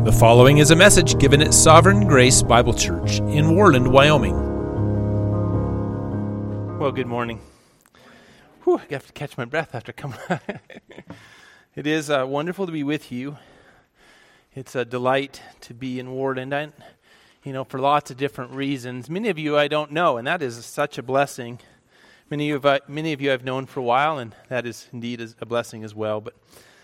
The following is a message given at Sovereign Grace Bible Church in Worland, Wyoming. Well, good morning. Whew, I have to catch my breath after coming. It is wonderful to be with you. It's a delight to be in Worland, for lots of different reasons. Many of you I don't know, and that is such a blessing. Many of you I've known for a while, and that is indeed a blessing as well. But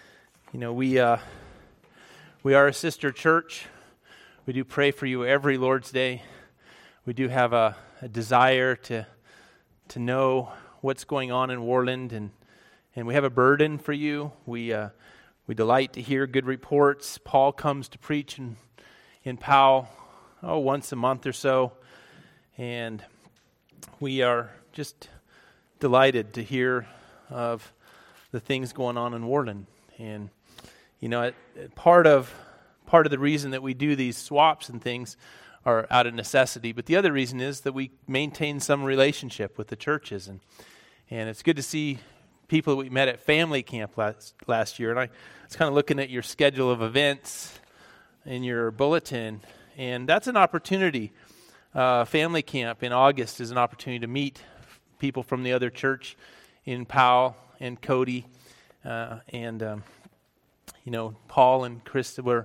we are a sister church. We do pray for you every Lord's Day. We do have a desire to know what's going on in Worland, and we have a burden for you. We delight to hear good reports. Paul comes to preach in Powell once a month or so, and we are just delighted to hear of the things going on in Worland. And part of the reason that we do these swaps and things are out of necessity, but the other reason is that we maintain some relationship with the churches, and it's good to see people that we met at family camp last year. And I was kind of looking at your schedule of events in your bulletin, and that's an opportunity. Family camp in August is an opportunity to meet people from the other church in Powell and Cody, Paul and Krista were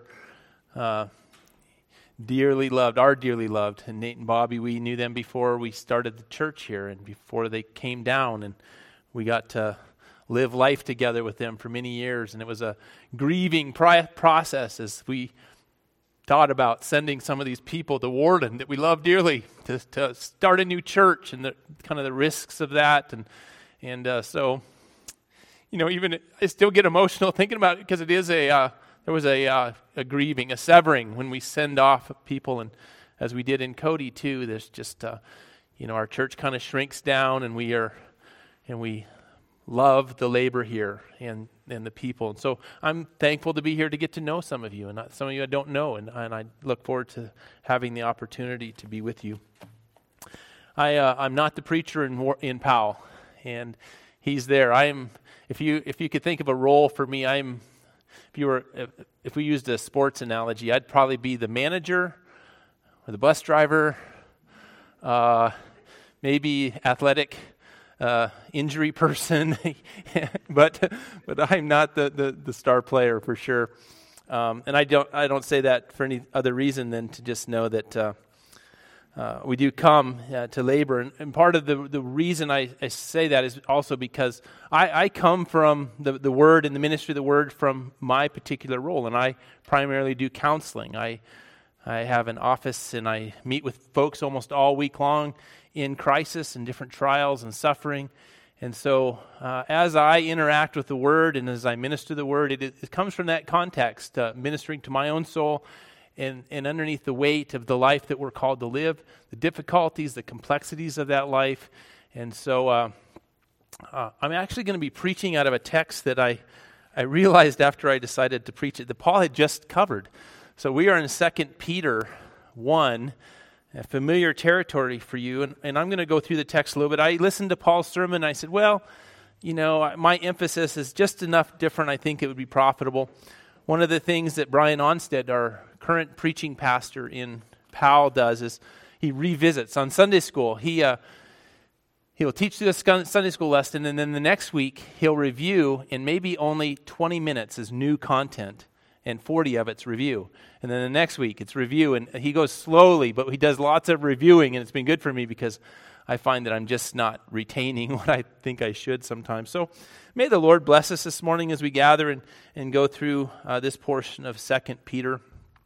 dearly loved, and Nate and Bobby, we knew them before we started the church here and before they came down, and we got to live life together with them for many years, and it was a grieving process as we thought about sending some of these people to Worland that we love dearly to start a new church and the risks of that, so even I still get emotional thinking about it because it is there was a grieving, a severing when we send off people, and as we did in Cody too. There's just our church kind of shrinks down, and we love the labor here and the people, and so I'm thankful to be here to get to know some of you, and some of you I don't know, and I look forward to having the opportunity to be with you. I'm not the preacher in Powell, and he's there. If you could think of a role for me, if we used a sports analogy, I'd probably be the manager or the bus driver, maybe athletic injury person, but I'm not the star player for sure. And I don't say that for any other reason than to just know that we do come to labor, and part of the reason I say that is also because I come from the Word and the ministry of the Word from my particular role, and I primarily do counseling. I have an office, and I meet with folks almost all week long in crisis and different trials and suffering, and so as I interact with the Word and as I minister the Word, it comes from that context, ministering to my own soul, and underneath the weight of the life that we're called to live, the difficulties, the complexities of that life. And so I'm actually going to be preaching out of a text that I realized after I decided to preach it that Paul had just covered. So we are in 2 Peter 1, a familiar territory for you, and I'm going to go through the text a little bit. I listened to Paul's sermon, and I said, my emphasis is just enough different. I think it would be profitable. One of the things that Brian Onstead, our current preaching pastor in Powell, does is he revisits on Sunday school. He'll teach through a Sunday school lesson, and then the next week he'll review, and maybe only 20 minutes is new content, and 40 of it's review. And then the next week it's review, and he goes slowly, but he does lots of reviewing, and it's been good for me because I find that I'm just not retaining what I think I should sometimes. So may the Lord bless us this morning as we gather and go through this portion of 2 Peter.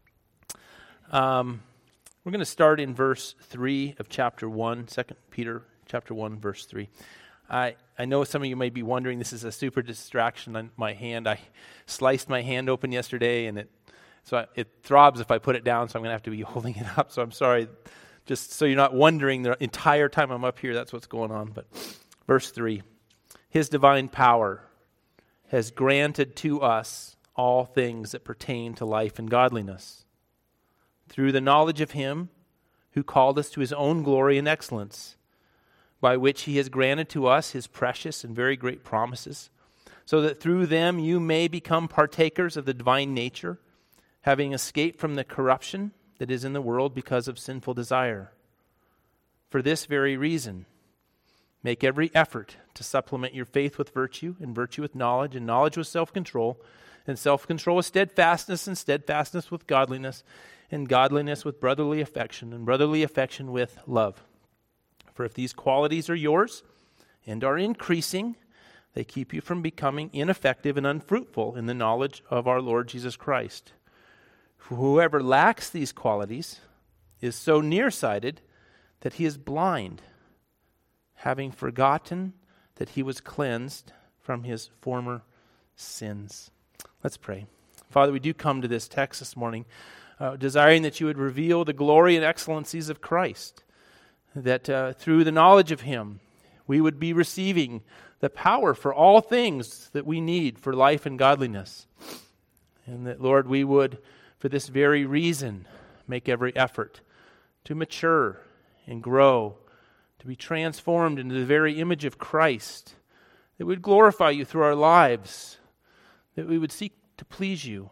We're going to start in verse 3 of chapter 1, 2 Peter chapter 1, verse 3. I know some of you may be wondering, this is a super distraction on my hand. I sliced my hand open yesterday, and it throbs if I put it down, so I'm going to have to be holding it up, so I'm sorry. Just so you're not wondering the entire time I'm up here, that's what's going on. But verse 3, His divine power has granted to us all things that pertain to life and godliness, through the knowledge of Him who called us to His own glory and excellence, by which He has granted to us His precious and very great promises, so that through them you may become partakers of the divine nature, having escaped from the corruption that is in the world because of sinful desire. For this very reason, make every effort to supplement your faith with virtue, and virtue with knowledge, and knowledge with self-control, and self-control with steadfastness, and steadfastness with godliness, and godliness with brotherly affection, and brotherly affection with love. For if these qualities are yours and are increasing, they keep you from becoming ineffective and unfruitful in the knowledge of our Lord Jesus Christ. For whoever lacks these qualities is so nearsighted that he is blind, having forgotten that he was cleansed from his former sins. Let's pray. Father, we do come to this text this morning, desiring that you would reveal the glory and excellencies of Christ, that through the knowledge of him, we would be receiving the power for all things that we need for life and godliness. And that, Lord, we would, for this very reason, make every effort to mature and grow, to be transformed into the very image of Christ, that we would glorify you through our lives, that we would seek to please you,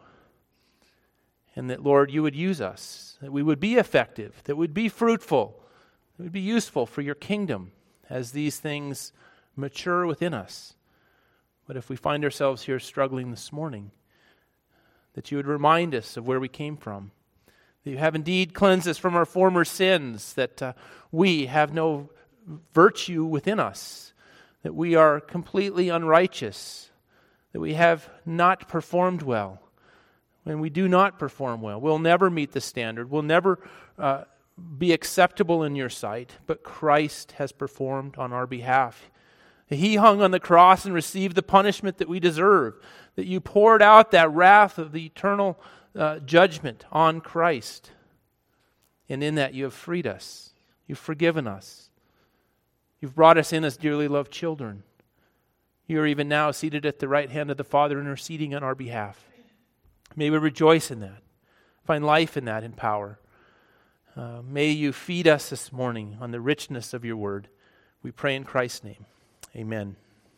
and that, Lord, you would use us, that we would be effective, that we would be fruitful, that we would be useful for your kingdom as these things mature within us. But if we find ourselves here struggling this morning, that you would remind us of where we came from, that you have indeed cleansed us from our former sins, that we have no virtue within us, that we are completely unrighteous, that we have not performed well. When we do not perform well, we'll never meet the standard, we'll never be acceptable in your sight, but Christ has performed on our behalf. He hung on the cross and received the punishment that we deserve, that you poured out that wrath of the eternal judgment on Christ. And in that you have freed us. You've forgiven us. You've brought us in as dearly loved children. You are even now seated at the right hand of the Father, interceding on our behalf. May we rejoice in that, find life in that, in power. May you feed us this morning on the richness of your word. We pray in Christ's name. Amen.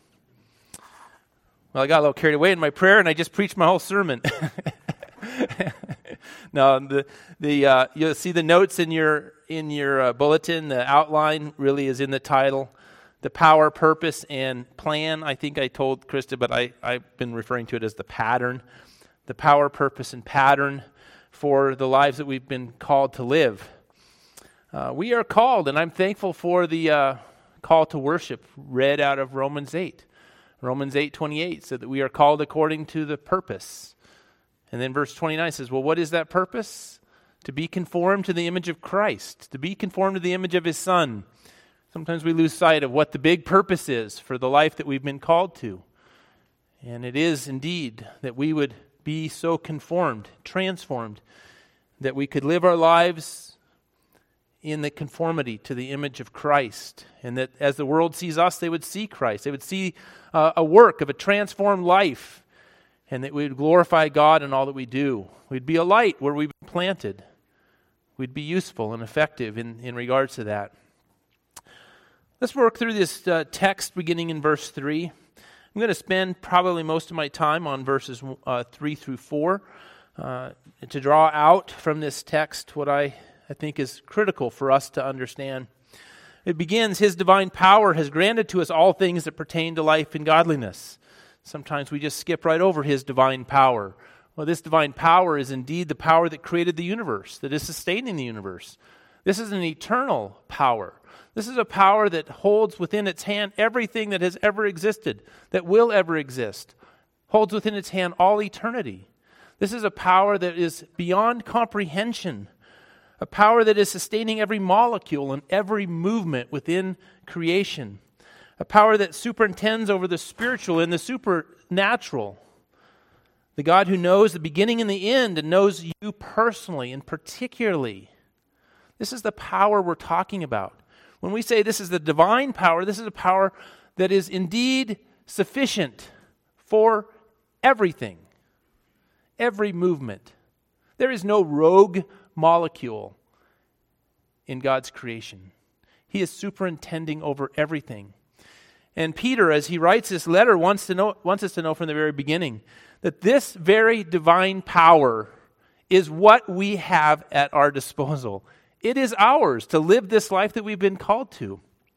Well, I got a little carried away in my prayer, and I just preached my whole sermon. Now, you'll see the notes in your bulletin. The outline really is in the title. The power, purpose, and plan. I think I told Krista, but I've been referring to it as the pattern. The power, purpose, and pattern for the lives that we've been called to live. We are called, and I'm thankful for the call to worship read out of Romans 8. Romans 8:28 said that we are called according to the purpose. And then verse 29 says, well, what is that purpose? To be conformed to the image of Christ, to be conformed to the image of his Son. Sometimes we lose sight of what the big purpose is for the life that we've been called to. And it is indeed that we would be so conformed, transformed, that we could live our lives in the conformity to the image of Christ. And that as the world sees us, they would see Christ. They would see a work of a transformed life. And that we would glorify God in all that we do. We'd be a light where we've been planted. We'd be useful and effective in regards to that. Let's work through this text beginning in verse 3. I'm going to spend probably most of my time on verses 3 through 4 to draw out from this text what I think is critical for us to understand. It begins, his divine power has granted to us all things that pertain to life and godliness. Sometimes we just skip right over his divine power. Well, this divine power is indeed the power that created the universe, that is sustaining the universe. This is an eternal power. This is a power that holds within its hand everything that has ever existed, that will ever exist, holds within its hand all eternity. This is a power that is beyond comprehension, a power that is sustaining every molecule and every movement within creation, a power that superintends over the spiritual and the supernatural, the God who knows the beginning and the end and knows you personally and particularly. This is the power we're talking about. When we say this is the divine power, this is a power that is indeed sufficient for everything, every movement. There is no rogue molecule in God's creation. He is superintending over everything. And Peter, as he writes this letter, wants us to know from the very beginning that this very divine power is what we have at our disposal. It is ours to live this life that we've been called to.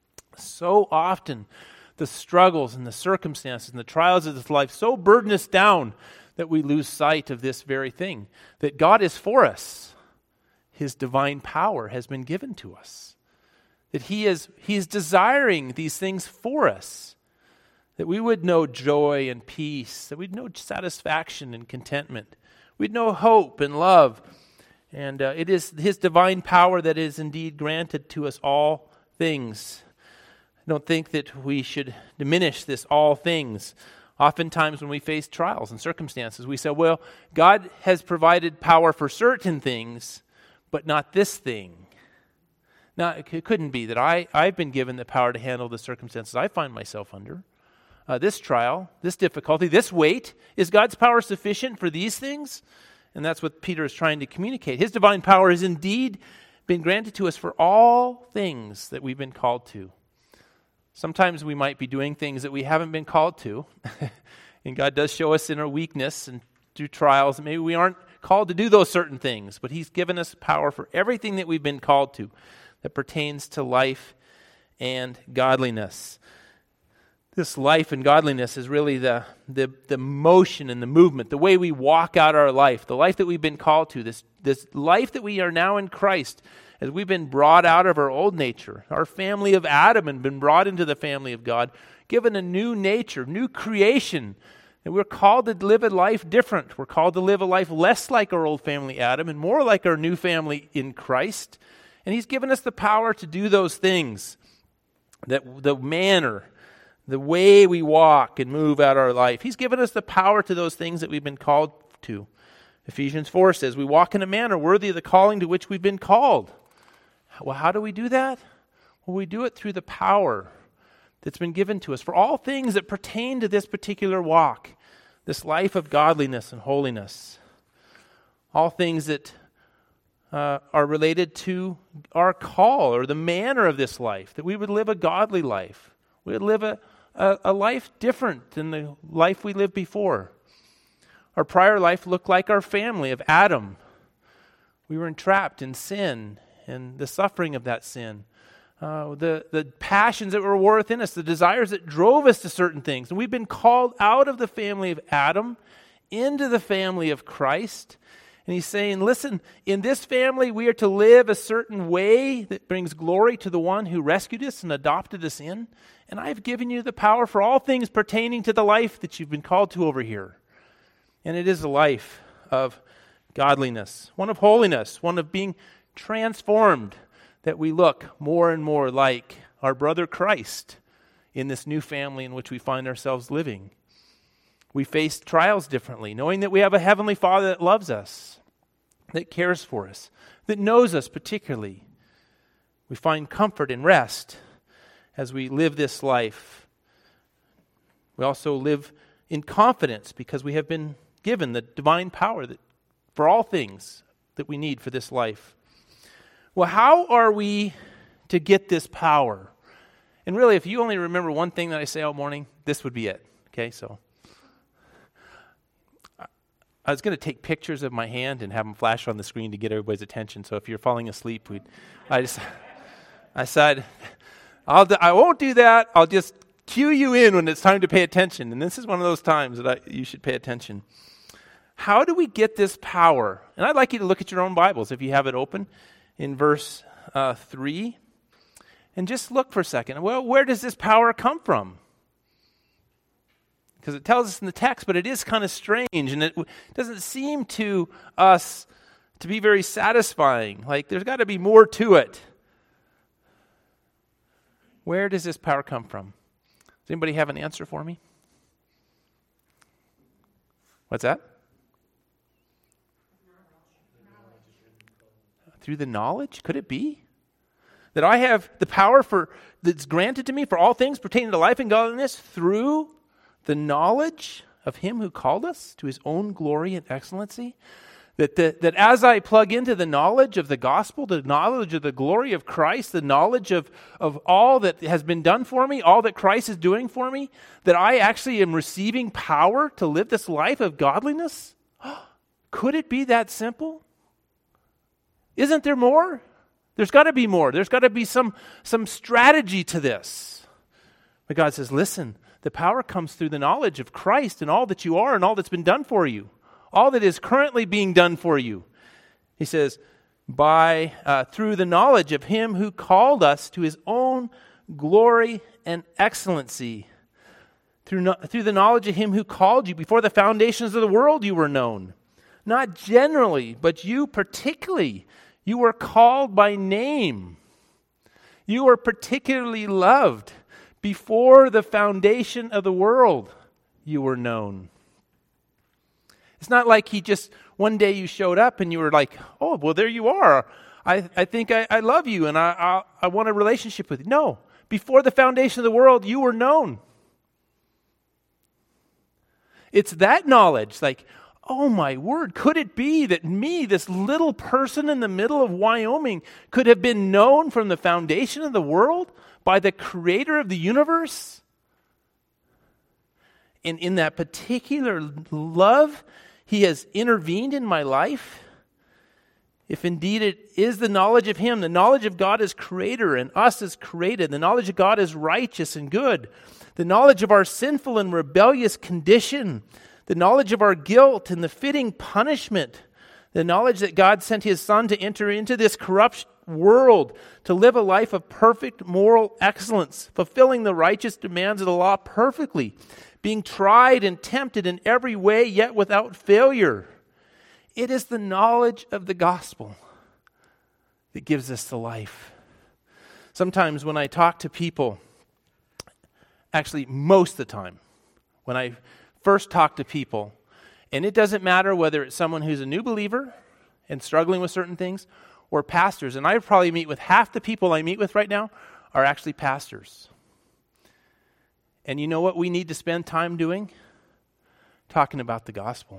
So often, the struggles and the circumstances and the trials of this life so burden us down that we lose sight of this very thing, that God is for us. His divine power has been given to us. That He is desiring these things for us. That we would know joy and peace. That we'd know satisfaction and contentment. We'd know hope and love. And it is His divine power that is indeed granted to us all things. I don't think that we should diminish this all things. Oftentimes when we face trials and circumstances, we say, well, God has provided power for certain things, but not this thing. Now, it couldn't be that I've been given the power to handle the circumstances I find myself under. This trial, this difficulty, this weight, is God's power sufficient for these things? And that's what Peter is trying to communicate. His divine power has indeed been granted to us for all things that we've been called to. Sometimes we might be doing things that we haven't been called to. And God does show us in our weakness and through trials that maybe we aren't called to do those certain things. But He's given us power for everything that we've been called to that pertains to life and godliness. This life and godliness is really the motion and the movement, the way we walk out our life, the life that we've been called to, this life that we are now in Christ, as we've been brought out of our old nature, our family of Adam, and been brought into the family of God, given a new nature, new creation, and we're called to live a life different. We're called to live a life less like our old family Adam and more like our new family in Christ. And He's given us the power to do those things, that the manner, the way we walk and move out our life. He's given us the power to those things that we've been called to. Ephesians 4 says, we walk in a manner worthy of the calling to which we've been called. Well, how do we do that? Well, we do it through the power that's been given to us for all things that pertain to this particular walk, this life of godliness and holiness. All things that are related to our call or the manner of this life, that we would live a godly life. We would live a life different than the life we lived before. Our prior life looked like our family of Adam. We were entrapped in sin and the suffering of that sin. The passions that were war within us, the desires that drove us to certain things. And we've been called out of the family of Adam into the family of Christ. And He's saying, listen, in this family we are to live a certain way that brings glory to the one who rescued us and adopted us in. And I've given you the power for all things pertaining to the life that you've been called to over here. And it is a life of godliness, one of holiness, one of being transformed, that we look more and more like our brother Christ in this new family in which we find ourselves living. We face trials differently, knowing that we have a heavenly Father that loves us, that cares for us, that knows us particularly. We find comfort and rest as we live this life. We also live in confidence because we have been given the divine power that for all things that we need for this life. Well, how are we to get this power? And really, if you only remember one thing that I say all morning, this would be it. Okay, so I was going to take pictures of my hand and have them flash on the screen to get everybody's attention. So if you're falling asleep, I said, I won't do that. I'll just cue you in when it's time to pay attention. And this is one of those times that you should pay attention. How do we get this power? And I'd like you to look at your own Bibles if you have it open in verse 3. And just look for a second. Well, where does this power come from? Because it tells us in the text, but it is kind of strange, and it doesn't seem to us to be very satisfying. Like, there's got to be more to it. Where does this power come from? Does anybody have an answer for me? What's that? Through the knowledge? Could it be? That I have the power that's granted to me for all things pertaining to life and godliness through the knowledge of Him who called us to His own glory and excellency? That as I plug into the knowledge of the gospel, the knowledge of the glory of Christ, the knowledge of all that has been done for me, all that Christ is doing for me, that I actually am receiving power to live this life of godliness? Could it be that simple? Isn't there more? There's got to be more. There's got to be some strategy to this. But God says, listen, the power comes through the knowledge of Christ and all that you are and all that's been done for you. All that is currently being done for you. He says, through the knowledge of him who called us to his own glory and excellency. Through the knowledge of him who called you. Before the foundations of the world you were known. Not generally, but you particularly. You were called by name. You were particularly loved. Before the foundation of the world you were known. It's not like he just, one day you showed up and you were like, oh, well, there you are. I think I love you and I want a relationship with you. No, before the foundation of the world, you were known. It's that knowledge, like, oh my word, could it be that me, this little person in the middle of Wyoming, could have been known from the foundation of the world by the creator of the universe? And in that particular love, he has intervened in my life. If indeed it is the knowledge of him, the knowledge of God as creator and us as created, the knowledge of God as righteous and good, the knowledge of our sinful and rebellious condition, the knowledge of our guilt and the fitting punishment, the knowledge that God sent his Son to enter into this corrupt world, to live a life of perfect moral excellence, fulfilling the righteous demands of the law perfectly, being tried and tempted in every way, yet without failure. It is the knowledge of the gospel that gives us the life. Sometimes when I talk to people, actually most of the time, when I first talk to people, and it doesn't matter whether it's someone who's a new believer and struggling with certain things, or pastors, and I probably meet with half the people I meet with right now are actually pastors. And you know what we need to spend time doing? Talking about the gospel.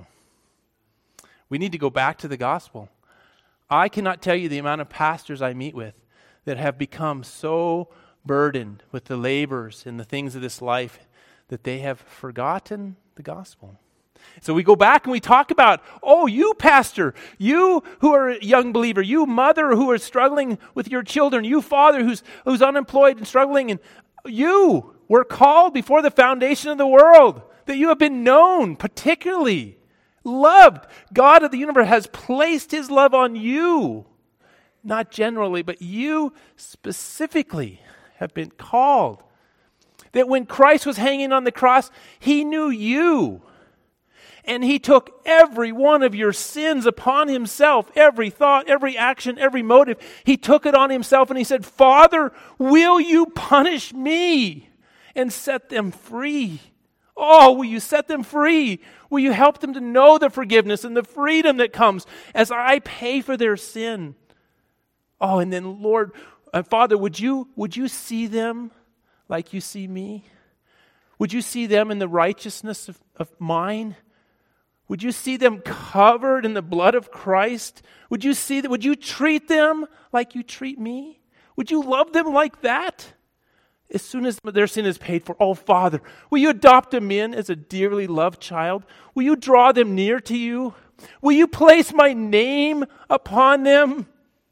We need to go back to the gospel. I cannot tell you the amount of pastors I meet with that have become so burdened with the labors and the things of this life that they have forgotten the gospel. So we go back and we talk about, oh, you pastor, you who are a young believer, you mother who are struggling with your children, you father who's unemployed and struggling, and you were called before the foundation of the world, that you have been known, particularly loved. God of the universe has placed his love on you, not generally, but you specifically have been called. That when Christ was hanging on the cross, he knew you. And he took every one of your sins upon himself, every thought, every action, every motive. He took it on himself and he said, Father, will you punish me and set them free? Oh, will you set them free? Will you help them to know the forgiveness and the freedom that comes as I pay for their sin? Oh, and then Lord, Father, would you see them like you see me? Would you see them in the righteousness of mine? Would you see them covered in the blood of Christ? Would you treat them like you treat me? Would you love them like that? As soon as their sin is paid for, oh Father, will you adopt them in as a dearly loved child? Will you draw them near to you? Will you place my name upon them?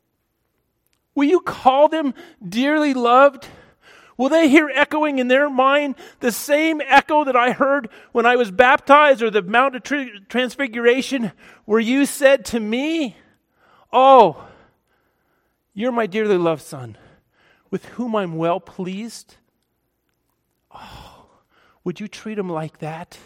Will you call them dearly loved? Will they hear echoing in their mind the same echo that I heard when I was baptized or the Mount of Transfiguration where you said to me, oh, you're my dearly loved Son, with whom I'm well pleased? Oh, would you treat him like that?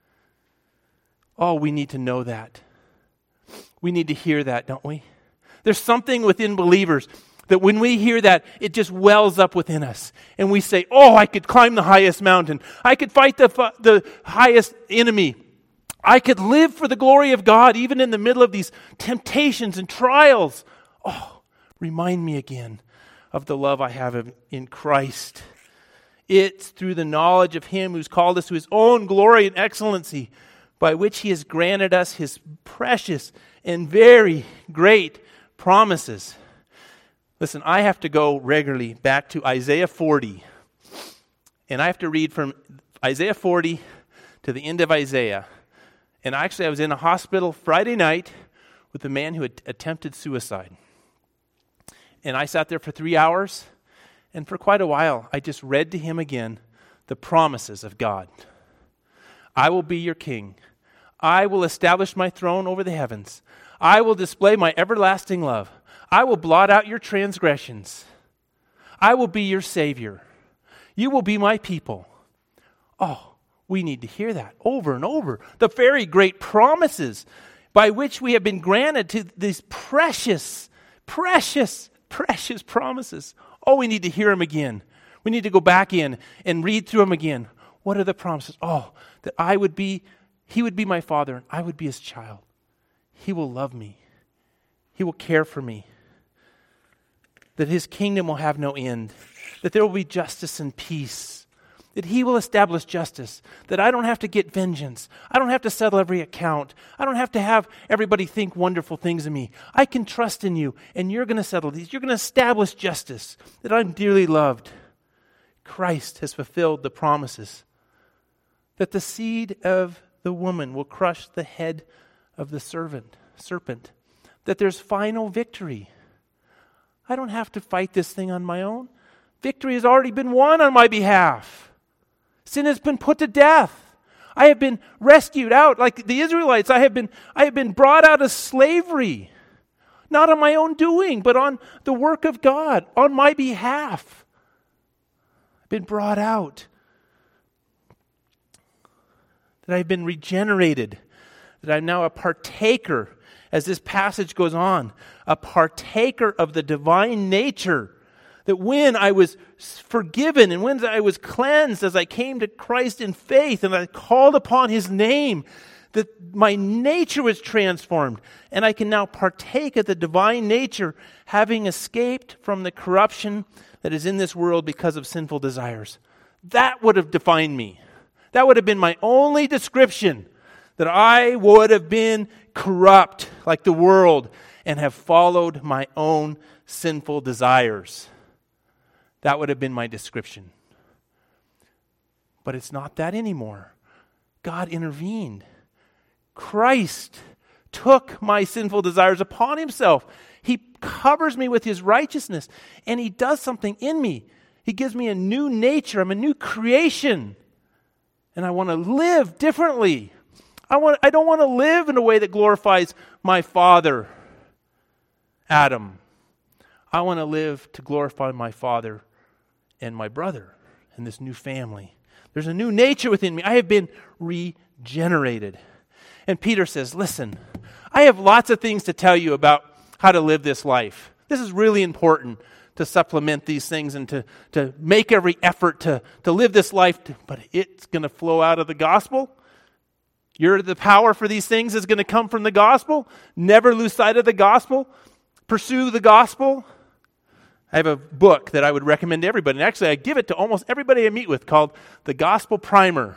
Oh, we need to know that. We need to hear that, don't we? There's something within believers that when we hear that, it just wells up within us. And we say, oh, I could climb the highest mountain. I could fight the highest enemy. I could live for the glory of God even in the middle of these temptations and trials. Oh, remind me again of the love I have in Christ. It's through the knowledge of him who's called us to his own glory and excellency, by which he has granted us his precious and very great promises. Listen, I have to go regularly back to Isaiah 40. And I have to read from Isaiah 40 to the end of Isaiah. And actually, I was in a hospital Friday night with a man who had attempted suicide. And I sat there for 3 hours, and for quite a while, I just read to him again the promises of God. I will be your king. I will establish my throne over the heavens. I will display my everlasting love. I will blot out your transgressions. I will be your Savior. You will be my people. Oh, we need to hear that over and over. The very great promises by which we have been granted to these precious, precious, precious promises. Oh, we need to hear them again. We need to go back in and read through them again. What are the promises? Oh, that he would be my father and I would be his child. He will love me. He will care for me. That his kingdom will have no end. That there will be justice and peace. That he will establish justice. That I don't have to get vengeance. I don't have to settle every account. I don't have to have everybody think wonderful things of me. I can trust in you, and you're going to settle these. You're going to establish justice. That I'm dearly loved. Christ has fulfilled the promises. That the seed of the woman will crush the head of the serpent. That there's final victory. I don't have to fight this thing on my own. Victory has already been won on my behalf. Sin has been put to death. I have been rescued out like the Israelites. I have been brought out of slavery. Not on my own doing, but on the work of God, on my behalf. I've been brought out. That I've been regenerated. That I'm now a partaker, as this passage goes on, a partaker of the divine nature. That when I was forgiven and when I was cleansed as I came to Christ in faith and I called upon his name, that my nature was transformed and I can now partake of the divine nature, having escaped from the corruption that is in this world because of sinful desires. That would have defined me. That would have been my only description, that I would have been corrupt like the world and have followed my own sinful desires. That would have been my description. But it's not that anymore. God intervened. Christ took my sinful desires upon himself. He covers me with his righteousness, and he does something in me. He gives me a new nature. I'm a new creation. And I want to live differently. I don't want to live in a way that glorifies my father, Adam. I want to live to glorify my father and my brother and this new family. There's a new nature within me. I have been regenerated. And Peter says, listen, I have lots of things to tell you about how to live this life. This is really important to supplement these things and to make every effort to live this life. But it's going to flow out of the gospel. The power for these things is going to come from the gospel. Never lose sight of the gospel. Pursue the gospel. I have a book that I would recommend to everybody. And actually, I give it to almost everybody I meet with, called The Gospel Primer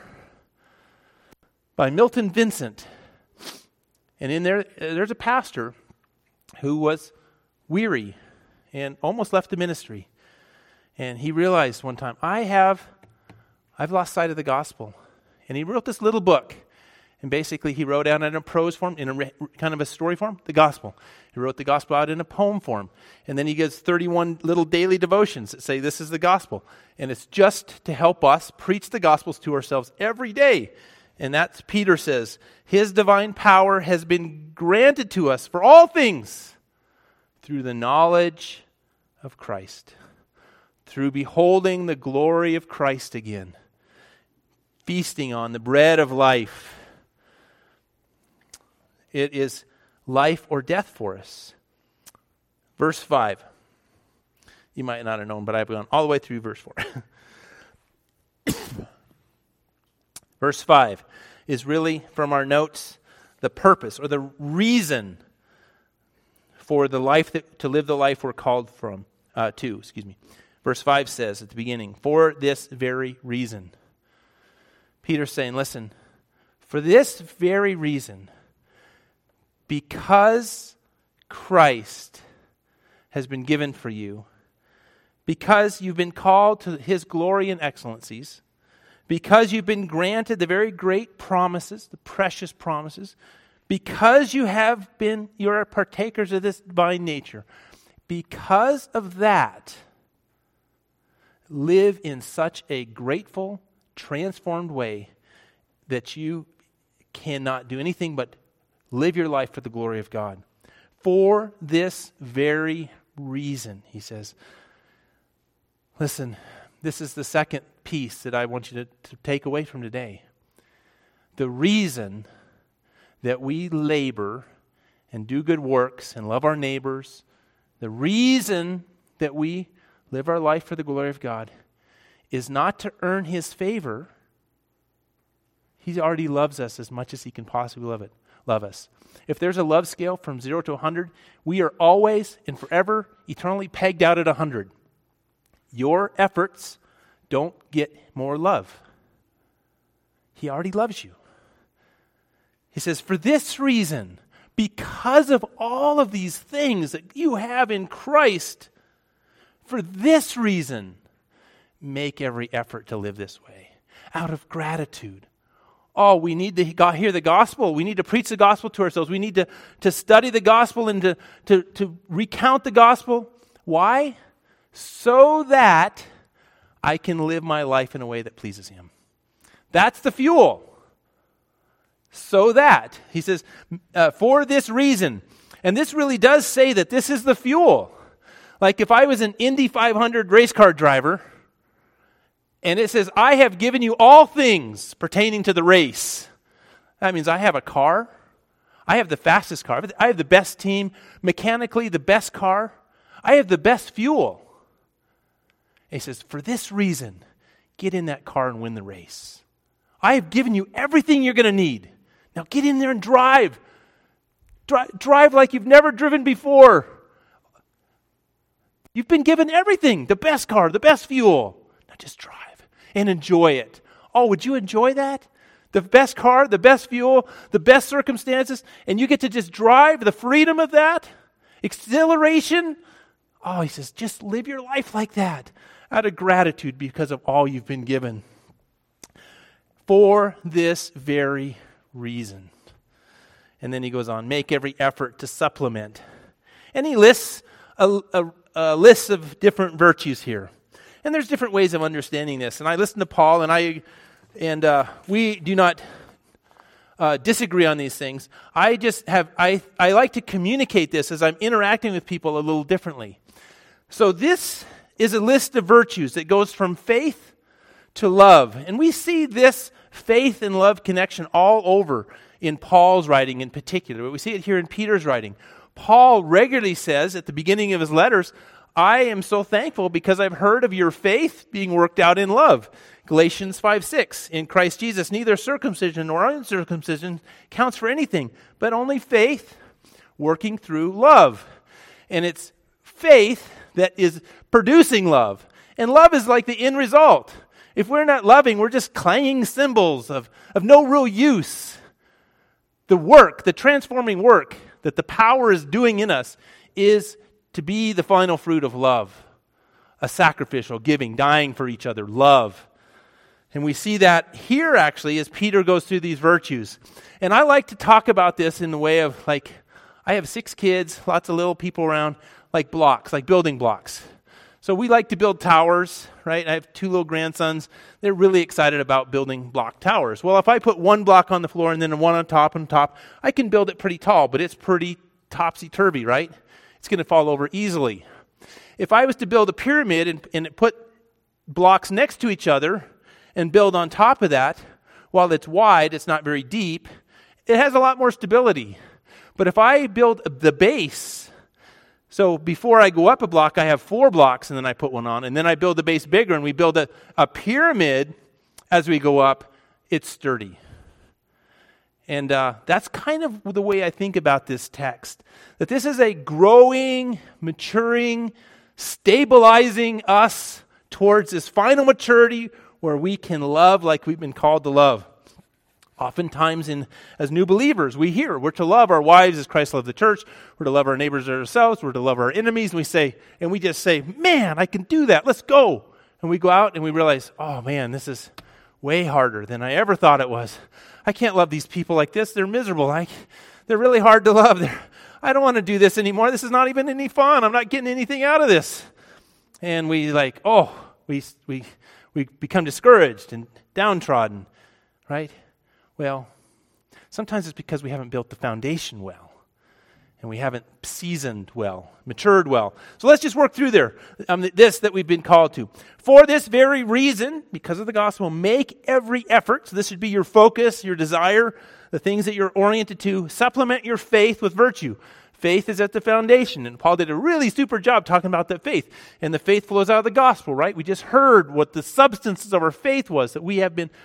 by Milton Vincent. And in there's a pastor who was weary and almost left the ministry. And he realized one time, I've lost sight of the gospel. And he wrote this little book. And basically, he wrote out in a prose form, in a kind of a story form, the gospel. He wrote the gospel out in a poem form. And then he gives 31 little daily devotions that say this is the gospel. And it's just to help us preach the gospels to ourselves every day. And that's, Peter says, his divine power has been granted to us for all things through the knowledge of Christ. Through beholding the glory of Christ again. Feasting on the bread of life. It is life or death for us. Verse 5. You might not have known, but I've gone all the way through verse 4. Verse 5 is really, from our notes, the purpose or the reason for the life to live the life we're called to. Verse 5 says at the beginning, for this very reason. Peter's saying, listen, for this very reason, because Christ has been given for you, because you've been called to his glory and excellencies, because you've been granted the very great promises, the precious promises, because you're partakers of this divine nature, because of that, live in such a grateful, transformed way that you cannot do anything but live your life for the glory of God. For this very reason, he says. Listen, this is the second piece that I want you to take away from today. The reason that we labor and do good works and love our neighbors, the reason that we live our life for the glory of God is not to earn his favor. He already loves us as much as he can possibly love us. If there's a love scale from 0 to 100, we are always and forever eternally pegged out at 100. Your efforts don't get more love. He already loves you. He says, for this reason, because of all of these things that you have in Christ, for this reason, make every effort to live this way, out of gratitude. Oh, we need to hear the gospel. We need to preach the gospel to ourselves. We need to study the gospel and to recount the gospel. Why? So that I can live my life in a way that pleases him. That's the fuel. So that, he says, for this reason. And this really does say that this is the fuel. Like if I was an Indy 500 race car driver, and it says, I have given you all things pertaining to the race. That means I have a car. I have the fastest car. I have the best team. Mechanically, the best car. I have the best fuel. And he says, for this reason, get in that car and win the race. I have given you everything you're going to need. Now get in there and drive. Drive like you've never driven before. You've been given everything. The best car, the best fuel. Now just drive and enjoy it. Oh, would you enjoy that? The best car, the best fuel, the best circumstances, and you get to just drive, the freedom of that, exhilaration. Oh, he says, just live your life like that, out of gratitude because of all you've been given. For this very reason. And then he goes on, make every effort to supplement. And he lists a list of different virtues here. And there's different ways of understanding this. And I listen to Paul, and we do not disagree on these things. I like to communicate this as I'm interacting with people a little differently. So this is a list of virtues that goes from faith to love. And we see this faith and love connection all over in Paul's writing in particular. We see it here in Peter's writing. Paul regularly says at the beginning of his letters, I am so thankful because I've heard of your faith being worked out in love. Galatians 5:6, in Christ Jesus, neither circumcision nor uncircumcision counts for anything, but only faith working through love. And it's faith that is producing love. And love is like the end result. If we're not loving, we're just clanging cymbals of no real use. The work, the transforming work that the power is doing in us is to be the final fruit of love. A sacrificial giving, dying for each other, love. And we see that here actually as Peter goes through these virtues. And I like to talk about this in the way of like, I have 6 kids, lots of little people around, like blocks, like building blocks. So we like to build towers, right? I have 2 little grandsons. They're really excited about building block towers. Well, if I put one block on the floor and then one on top, I can build it pretty tall, but it's pretty topsy-turvy, right? It's going to fall over easily. If I was to build a pyramid and put blocks next to each other and build on top of that, while it's wide, it's not very deep, it has a lot more stability. But if I build the base, so before I go up a block, I have 4 blocks and then I put one on, and then I build the base bigger and we build a pyramid as we go up, it's sturdy. And that's kind of the way I think about this text. That this is a growing, maturing, stabilizing us towards this final maturity where we can love like we've been called to love. Oftentimes as new believers, we hear we're to love our wives as Christ loved the church. We're to love our neighbors as ourselves. We're to love our enemies. And we just say, man, I can do that. Let's go. And we go out and we realize, oh man, this is way harder than I ever thought it was. I can't love these people like this. They're miserable. They're really hard to love. I don't want to do this anymore. This is not even any fun. I'm not getting anything out of this. And we become discouraged and downtrodden, right? Well, sometimes it's because we haven't built the foundation well. And we haven't seasoned well, matured well. So let's just work through this that we've been called to. For this very reason, because of the gospel, make every effort. So this should be your focus, your desire, the things that you're oriented to. Supplement your faith with virtue. Faith is at the foundation. And Paul did a really super job talking about that faith. And the faith flows out of the gospel, right? We just heard what the substance of our faith was, that we have been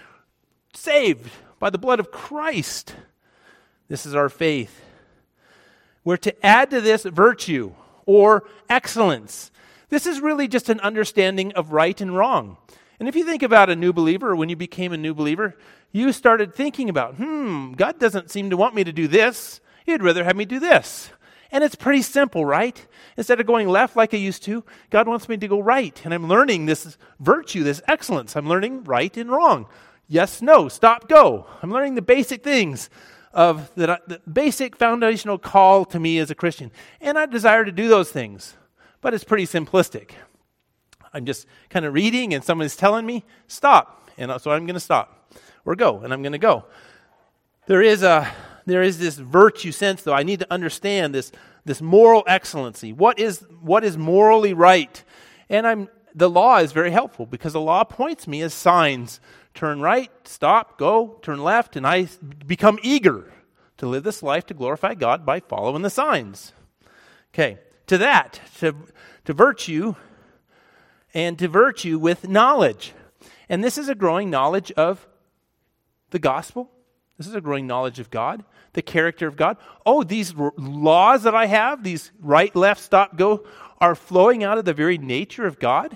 saved by the blood of Christ. This is our faith. We're to add to this virtue or excellence. This is really just an understanding of right and wrong. And if you think about a new believer, or when you became a new believer, you started thinking about, God doesn't seem to want me to do this. He'd rather have me do this. And it's pretty simple, right? Instead of going left like I used to, God wants me to go right. And I'm learning this virtue, this excellence. I'm learning right and wrong. Yes, no, stop, go. I'm learning the basic things of the basic foundational call to me as a Christian. And I desire to do those things. But it's pretty simplistic. I'm just kind of reading and someone's telling me, stop. And so I'm going to stop. Or go. And I'm going to go. There is this virtue sense, though. I need to understand this moral excellency. What is morally right? And the law is very helpful because the law points me as signs. Turn right, stop, go, turn left, and I become eager to live this life to glorify God by following the signs. Okay, to virtue, and to virtue with knowledge. And this is a growing knowledge of the gospel. This is a growing knowledge of God, the character of God. Oh, these laws that I have, these right, left, stop, go, are flowing out of the very nature of God.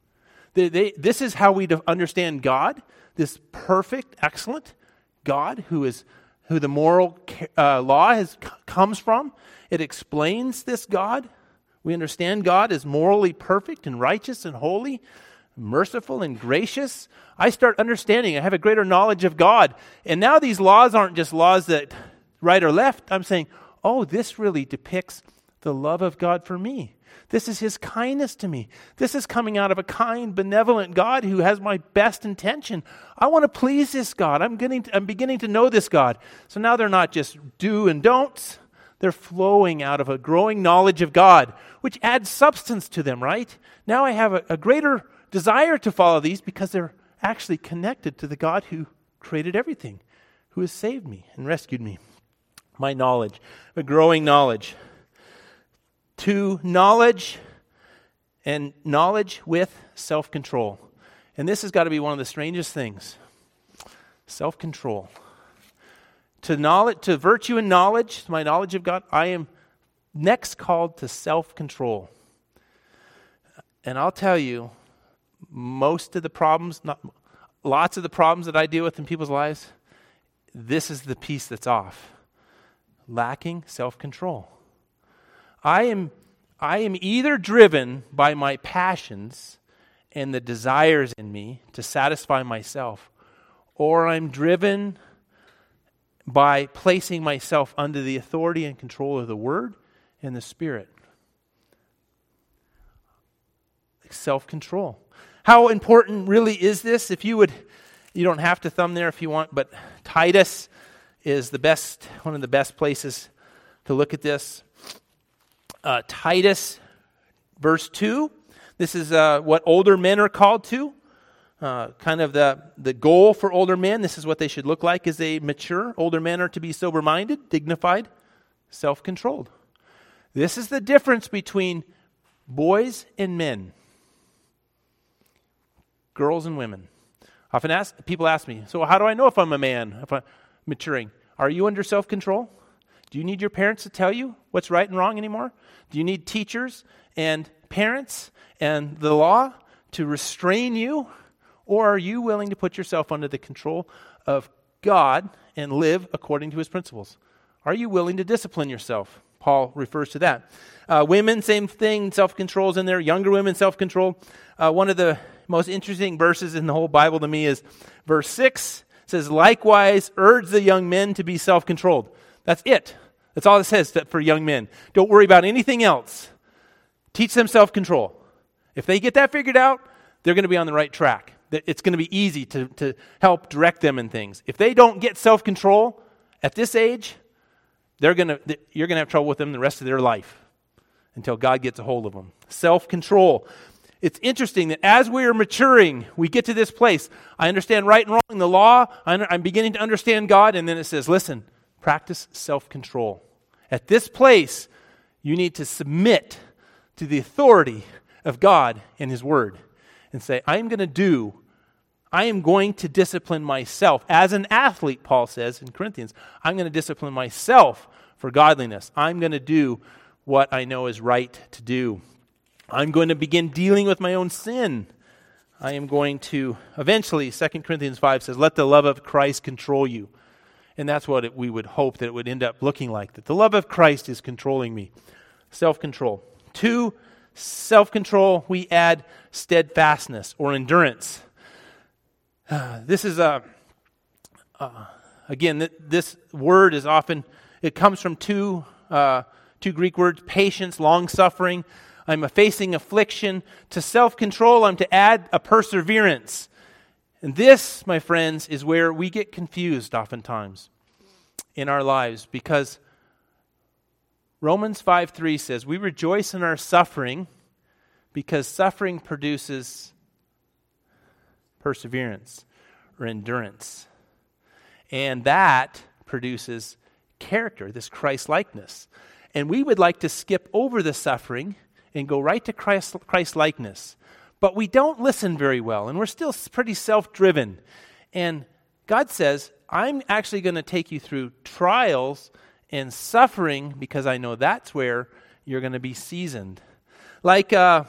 This is how we understand God. This perfect, excellent God who the moral law comes from. It explains this God. We understand God as morally perfect and righteous and holy, merciful and gracious. I start understanding. I have a greater knowledge of God. And now these laws aren't just laws that right or left. I'm saying, oh, this really depicts the love of God for me. This is his kindness to me. This is coming out of a kind, benevolent God who has my best intention. I want to please this God. I'm beginning to know this God. So now they're not just do and don'ts. They're flowing out of a growing knowledge of God, which adds substance to them, right? Now I have a greater desire to follow these because they're actually connected to the God who created everything, who has saved me and rescued me. My knowledge, a growing knowledge. To knowledge, and knowledge with self-control. And this has got to be one of the strangest things. Self-control. To virtue and knowledge, my knowledge of God, I am next called to self-control. And I'll tell you, lots of the problems that I deal with in people's lives, this is the piece that's off. Lacking self-control. I am either driven by my passions and the desires in me to satisfy myself, or I'm driven by placing myself under the authority and control of the Word and the Spirit. Self-control. How important really is this? You don't have to thumb there if you want, but Titus is one of the best places to look at this. Titus, verse 2. This is what older men are called to. Kind of the goal for older men. This is what they should look like as they mature. Older men are to be sober-minded, dignified, self-controlled. This is the difference between boys and men. Girls and women. People ask me, so how do I know if I'm a man, if I'm maturing? Are you under self-control? Do you need your parents to tell you what's right and wrong anymore? Do you need teachers and parents and the law to restrain you? Or are you willing to put yourself under the control of God and live according to his principles? Are you willing to discipline yourself? Paul refers to that. Women, same thing, self-control is in there. Younger women, self-control. One of the most interesting verses in the whole Bible to me is verse 6. It says, likewise, urge the young men to be self-controlled. That's it. That's all it says for young men. Don't worry about anything else. Teach them self-control. If they get that figured out, they're going to be on the right track. It's going to be easy to help direct them in things. If they don't get self-control at this age, you're going to have trouble with them the rest of their life until God gets a hold of them. Self-control. It's interesting that as we are maturing, we get to this place. I understand right and wrong, the law. I'm beginning to understand God. And then it says, listen, practice self-control. At this place, you need to submit to the authority of God and His Word and say, I am going to discipline myself. As an athlete, Paul says in Corinthians, I'm going to discipline myself for godliness. I'm going to do what I know is right to do. I'm going to begin dealing with my own sin. I am going to, eventually, 2 Corinthians 5 says, let the love of Christ control you. And that's what we would hope that it would end up looking like, that the love of Christ is controlling me. Self-control. 2, self-control, we add steadfastness or endurance. This is again, this word is often, it comes from two Greek words, patience, long-suffering. I'm facing affliction. To self-control, I'm to add a perseverance. And this, my friends, is where we get confused oftentimes in our lives, because Romans 5:3 says, we rejoice in our suffering because suffering produces perseverance or endurance. And that produces character, this Christ-likeness. And we would like to skip over the suffering and go right to Christ-likeness. But we don't listen very well, and we're still pretty self-driven. And God says, I'm actually going to take you through trials and suffering because I know that's where you're going to be seasoned. Like,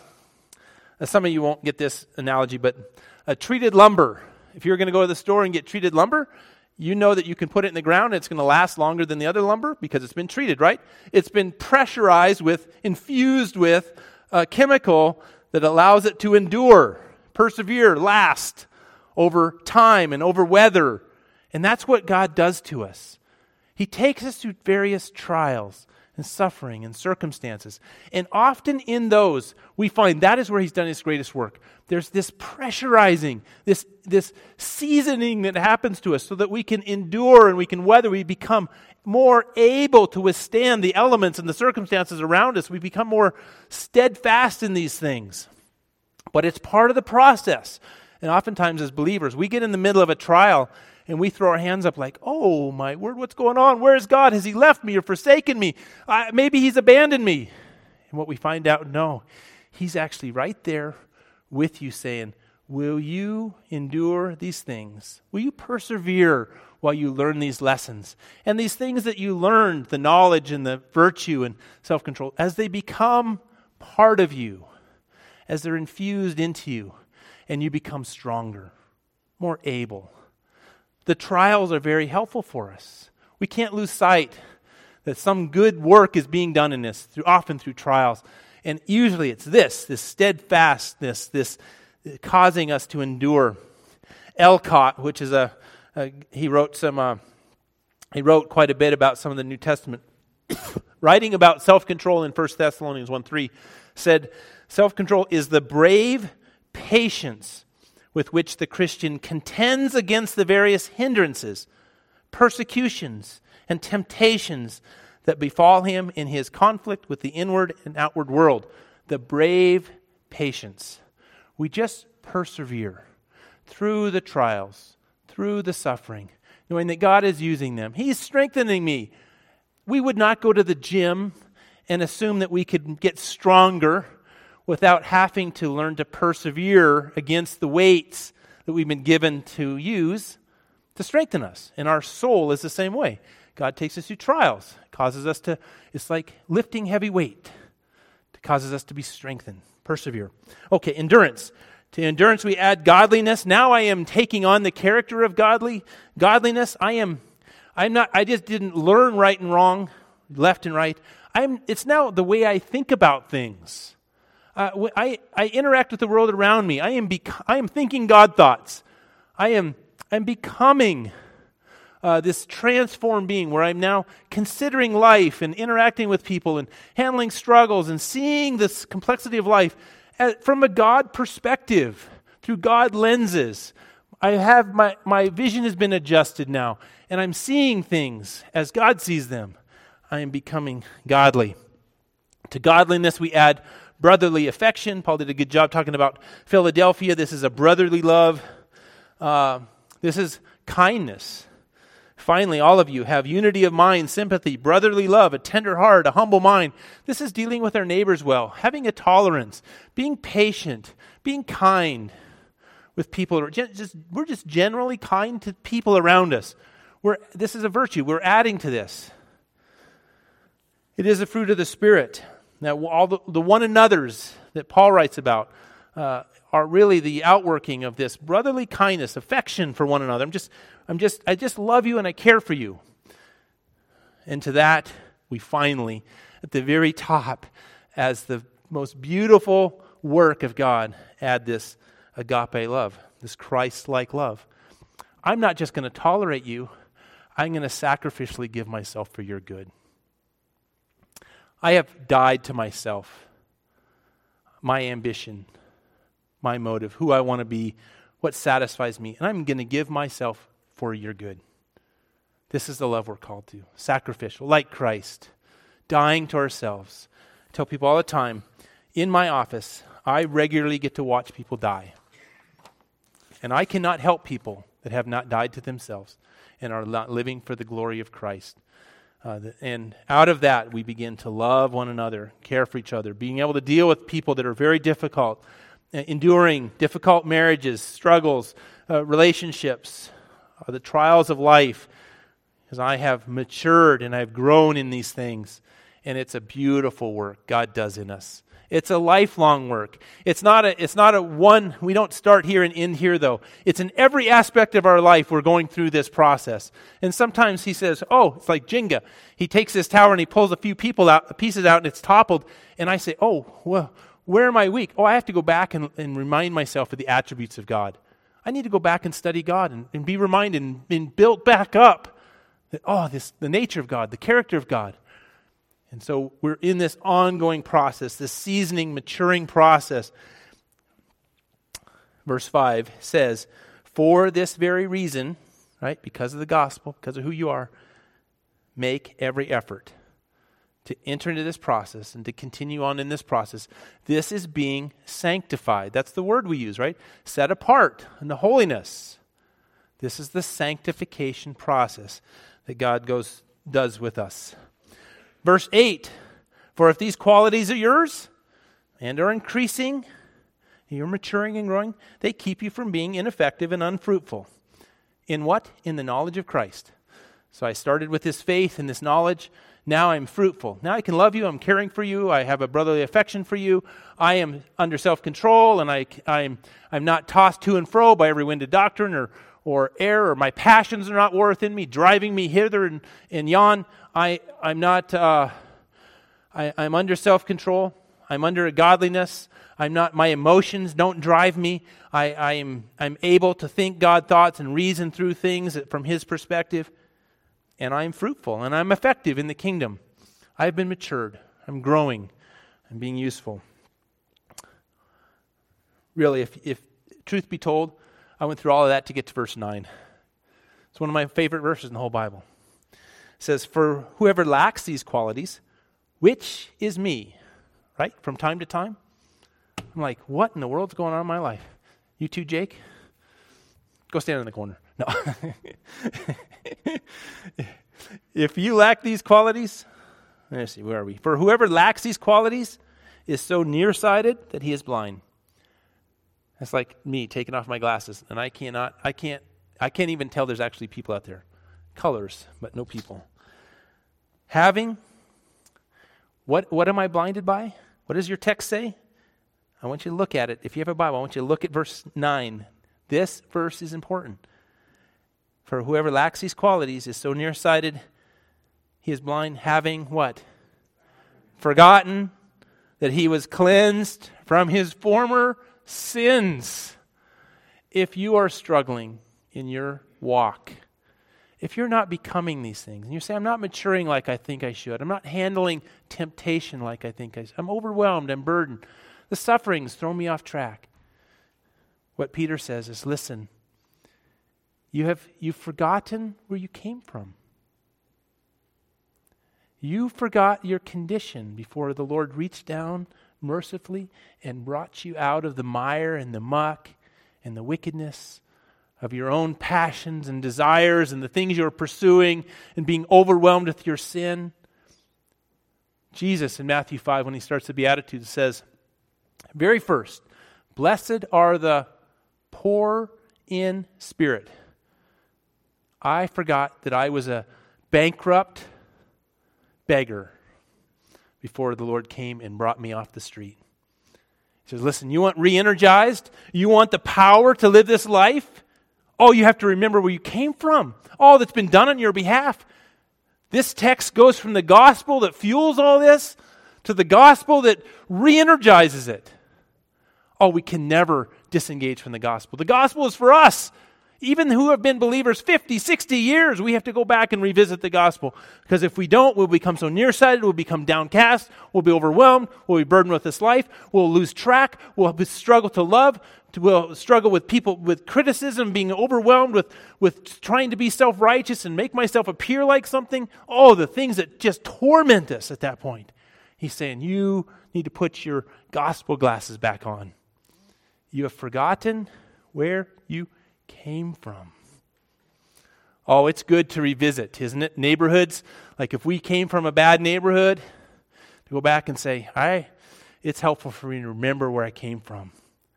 some of you won't get this analogy, but treated lumber. If you're going to go to the store and get treated lumber, you know that you can put it in the ground and it's going to last longer than the other lumber because it's been treated, right? It's been pressurized infused with a chemical that allows it to endure, persevere, last over time and over weather. And that's what God does to us. He takes us through various trials and suffering and circumstances. And often in those, we find that is where He's done His greatest work. There's this pressurizing, this seasoning that happens to us so that we can endure and we can weather. We become more able to withstand the elements and the circumstances around us. We become more steadfast in these things. But it's part of the process. And oftentimes as believers, we get in the middle of a trial and we throw our hands up like, oh my word, what's going on? Where is God? Has He left me or forsaken me? Maybe He's abandoned me. And what we find out, no, He's actually right there with you saying, will you endure these things? Will you persevere while you learn these lessons? And these things that you learned, the knowledge and the virtue and self-control, as they become part of you, as they're infused into you, and you become stronger, more able. The trials are very helpful for us. We can't lose sight that some good work is being done in this, often through trials. And usually it's this steadfastness, this causing us to endure. Elcott, which is he wrote quite a bit about some of the New Testament. Writing about self-control in 1 Thessalonians 1:3, said, self-control is the brave patience with which the Christian contends against the various hindrances, persecutions, and temptations that befall him in his conflict with the inward and outward world. The brave patience. We just persevere through the trials, through the suffering, knowing that God is using them. He's strengthening me. We would not go to the gym and assume that we could get stronger without having to learn to persevere against the weights that we've been given to use to strengthen us. And our soul is the same way. God takes us through trials. It causes us to, it's like lifting heavy weight. It causes us to be strengthened, persevere. Okay, endurance. To endurance we add godliness. Now I am taking on the character of godliness. I just didn't learn right and wrong, left and right. It's now the way I think about things. I interact with the world around me. I am thinking God thoughts. I'm becoming this transformed being where I'm now considering life and interacting with people and handling struggles and seeing this complexity of life from a God perspective, through God lenses. I have my vision has been adjusted now, and I'm seeing things as God sees them. I am becoming godly. To godliness we add brotherly affection. Paul did a good job talking about Philadelphia. This is a brotherly love. This is kindness. Finally, all of you have unity of mind, sympathy, brotherly love, a tender heart, a humble mind. This is dealing with our neighbors well, having a tolerance, being patient, being kind with people. We're just generally kind to people around us. This is a virtue. We're adding to this. It is a fruit of the Spirit. Now, all the one another's that Paul writes about are really the outworking of this brotherly kindness, affection for one another. I just love you and I care for you. And to that, we finally, at the very top, as the most beautiful work of God, add this agape love, this Christ-like love. I'm not just going to tolerate you, I'm going to sacrificially give myself for your good. I have died to myself, my ambition, my motive, who I want to be, what satisfies me, and I'm going to give myself for your good. This is the love we're called to, sacrificial, like Christ, dying to ourselves. I tell people all the time, in my office, I regularly get to watch people die. And I cannot help people that have not died to themselves and are not living for the glory of Christ. And out of that, we begin to love one another, care for each other, being able to deal with people that are very difficult, enduring difficult marriages, struggles, relationships, the trials of life. Because I have matured and I've grown in these things. And it's a beautiful work God does in us. It's a lifelong work. It's not a one, we don't start here and end here though. It's in every aspect of our life we're going through this process. And sometimes he says, it's like Jenga. He takes this tower and he pulls a few pieces out and it's toppled. And I say, well, where am I weak? I have to go back and remind myself of the attributes of God. I need to go back and study God and be reminded and built back up that, the nature of God, the character of God. And so we're in this ongoing process, this seasoning, maturing process. Verse 5 says, for this very reason, right, because of the gospel, because of who you are, make every effort to enter into this process and to continue on in this process. This is being sanctified. That's the word we use, right? Set apart into holiness. This is the sanctification process that God does with us. Verse 8, for if these qualities are yours and are increasing, you're maturing and growing, they keep you from being ineffective and unfruitful. In what? In the knowledge of Christ. So I started with this faith and this knowledge. Now I'm fruitful. Now I can love you. I'm caring for you. I have a brotherly affection for you. I am under self-control, and I'm not tossed to and fro by every wind of doctrine or error, or my passions are not worth in me, driving me hither and yon. I'm under self-control. I'm under a godliness. My emotions don't drive me. I'm able to think God thoughts and reason through things from His perspective. And I'm fruitful and I'm effective in the kingdom. I've been matured. I'm growing. I'm being useful. Really, if truth be told, I went through all of that to get to verse 9. It's one of my favorite verses in the whole Bible. It says, for whoever lacks these qualities, which is me, right? From time to time, I'm like, what in the world's going on in my life? You too, Jake? Go stand in the corner. No. If you lack these qualities, let's see, where are we? For whoever lacks these qualities is so nearsighted that he is blind. That's like me taking off my glasses, and I can't even tell there's actually people out there. Colors, but no people. What am I blinded by? What does your text say? I want you to look at it. If you have a Bible, I want you to look at verse 9. This verse is important. For whoever lacks these qualities is so nearsighted, he is blind, having what? Forgotten that he was cleansed from his former sins. If you are struggling in your walk, if you're not becoming these things, and you say, I'm not maturing like I think I should, I'm not handling temptation like I think I should, I'm overwhelmed, I'm burdened, the sufferings throw me off track. What Peter says is, listen, you've forgotten where you came from. You forgot your condition before the Lord reached down mercifully and brought you out of the mire and the muck and the wickedness of your own passions and desires and the things you're pursuing and being overwhelmed with your sin. Jesus in Matthew 5, when he starts the Beatitudes, says, very first, blessed are the poor in spirit. I forgot that I was a bankrupt beggar before the Lord came and brought me off the street. He says, listen, you want re-energized? You want the power to live this life? Oh, you have to remember where you came from. All that's been done on your behalf. This text goes from the gospel that fuels all this to the gospel that re-energizes it. Oh, we can never disengage from the gospel. The gospel is for us. Even who have been believers 50, 60 years, we have to go back and revisit the gospel. Because if we don't, we'll become so nearsighted, we'll become downcast, we'll be overwhelmed, we'll be burdened with this life, we'll lose track, we'll struggle to love, we'll struggle with people, with criticism, being overwhelmed with trying to be self-righteous and make myself appear like something. Oh, the things that just torment us at that point. He's saying, you need to put your gospel glasses back on. You have forgotten where you came from. Oh, it's good to revisit, isn't it? Neighborhoods, like if we came from a bad neighborhood, to go back and say, it's helpful for me to remember where I came from.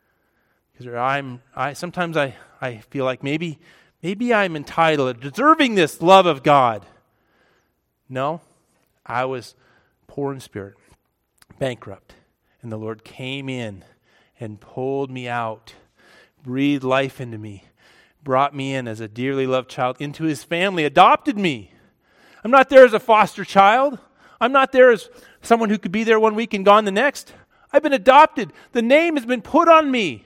Because sometimes I feel like maybe I'm entitled, deserving this love of God. No, I was poor in spirit, bankrupt, and the Lord came in and pulled me out, breathed life into me, brought me in as a dearly loved child into his family, adopted me. I'm not there as a foster child. I'm not there as someone who could be there one week and gone the next. I've been adopted. The name has been put on me.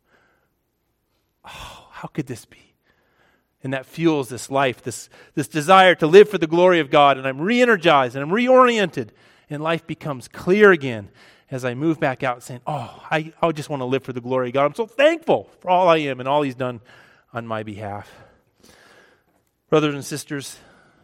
Oh, how could this be? And that fuels this life, this desire to live for the glory of God. And I'm re-energized and I'm reoriented. And life becomes clear again as I move back out saying, I just want to live for the glory of God. I'm so thankful for all I am and all he's done on my behalf. Brothers and sisters,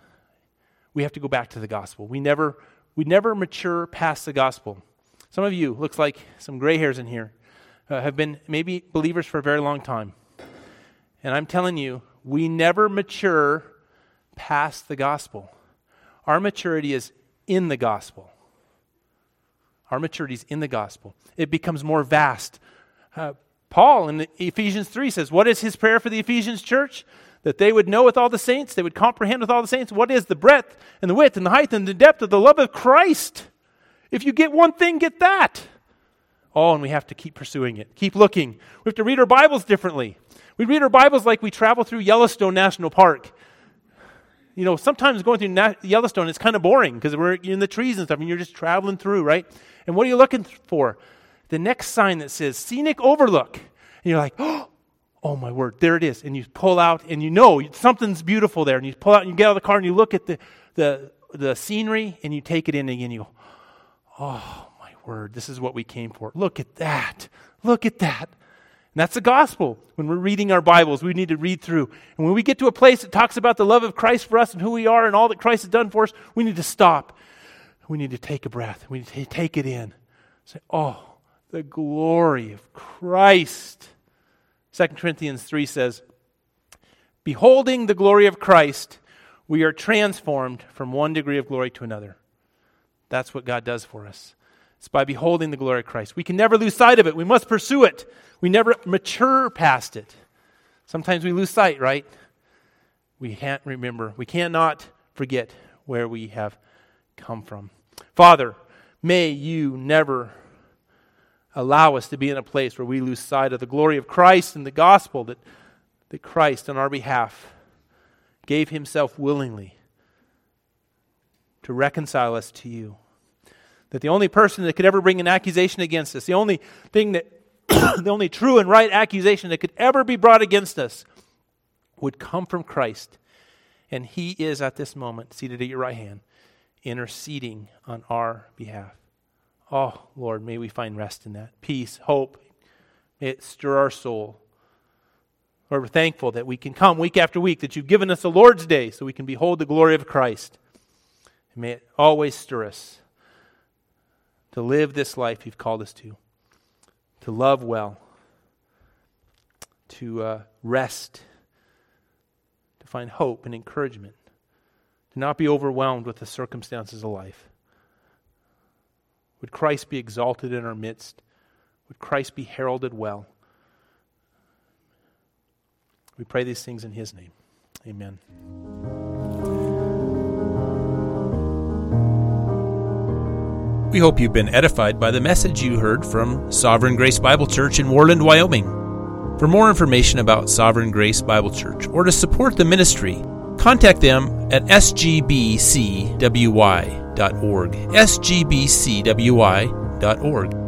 we have to go back to the gospel. We never mature past the gospel. Some of you, looks like some gray hairs in here, have been maybe believers for a very long time. And I'm telling you, we never mature past the gospel. Our maturity is in the gospel. Our maturity is in the gospel. It becomes more vast. Paul in Ephesians 3 says, what is his prayer for the Ephesians church? That they would know with all the saints, they would comprehend with all the saints what is the breadth and the width and the height and the depth of the love of Christ. If you get one thing, get that. Oh, and we have to keep pursuing it. Keep looking. We have to read our Bibles differently. We read our Bibles like we travel through Yellowstone National Park. You know, sometimes going through Yellowstone is kind of boring because we're in the trees and stuff and you're just traveling through, right? And what are you looking for? The next sign that says Scenic Overlook. And you're like, oh my word, there it is. And you pull out and you know something's beautiful there. And you pull out and you get out of the car and you look at the scenery and you take it in again. You go, oh my word, this is what we came for. Look at that. Look at that. And that's the gospel. When we're reading our Bibles, we need to read through. And when we get to a place that talks about the love of Christ for us and who we are and all that Christ has done for us, we need to stop. We need to take a breath. We need to take it in. Say, oh, the glory of Christ. 2 Corinthians 3 says, beholding the glory of Christ, we are transformed from one degree of glory to another. That's what God does for us. It's by beholding the glory of Christ. We can never lose sight of it. We must pursue it. We never mature past it. Sometimes we lose sight, right? We can't remember. We cannot forget where we have come from. Father, may you never allow us to be in a place where we lose sight of the glory of Christ and the gospel that Christ on our behalf gave himself willingly to reconcile us to you. That the only person that could ever bring an accusation against us, the only thing that, the only true and right accusation that could ever be brought against us would come from Christ. And he is at this moment seated at your right hand, interceding on our behalf. Oh, Lord, may we find rest in that. Peace, hope. May it stir our soul. Lord, we're thankful that we can come week after week, that you've given us the Lord's Day so we can behold the glory of Christ. And may it always stir us to live this life you've called us to love well, to rest, to find hope and encouragement, to not be overwhelmed with the circumstances of life. Would Christ be exalted in our midst? Would Christ be heralded well? We pray these things in his name. Amen. We hope you've been edified by the message you heard from Sovereign Grace Bible Church in Worland, Wyoming. For more information about Sovereign Grace Bible Church or to support the ministry, contact them at sgbcwy.org. sgbcwy.org.